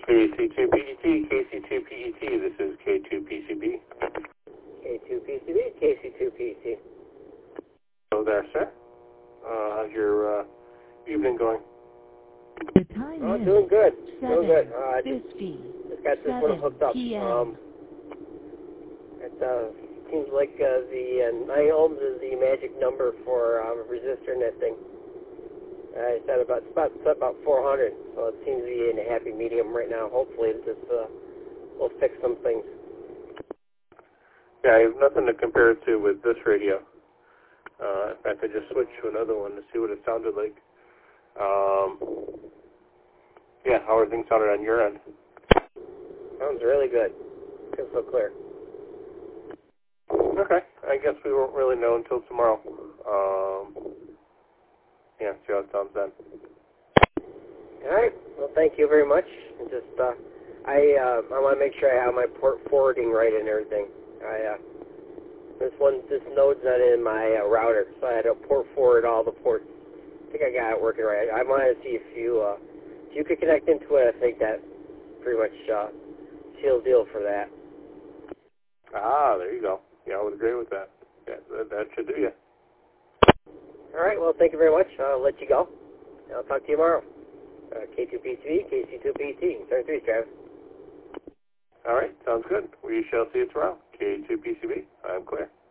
KC2PET, KC2PET, this is K2PCB. K2PCB, KC2PET. Hello there, sir. How's your evening going? The time is doing good. 7:50. Just got this one hooked up. PM. It seems like the 9 ohms is the magic number for resistor in that thing. I said about 400, so it seems to be in a happy medium right now. Hopefully this will fix some things. Yeah, I have nothing to compare it to with this radio. In fact, I just switched to another one to see what it sounded like. Yeah, how are things sounding on your end? Sounds really good. Crystal clear. Okay, I guess we won't really know until tomorrow. Yeah, see how it sounds then. All right. Well, thank you very much. Just I want to make sure I have my port forwarding right and everything. This node's not in my router, so I had to port forward all the ports. I think I got it working right. I wanted to see if you could connect into it. I think that pretty much seals the deal for that. Ah, there you go. Yeah, I would agree with that. Yeah, that should do you. All right. Well, thank you very much. I'll let you go. I'll talk to you tomorrow. K2PCB, KC2PET. 33, Travis. All right, sounds good. We shall see you tomorrow. K2PCB, I'm clear.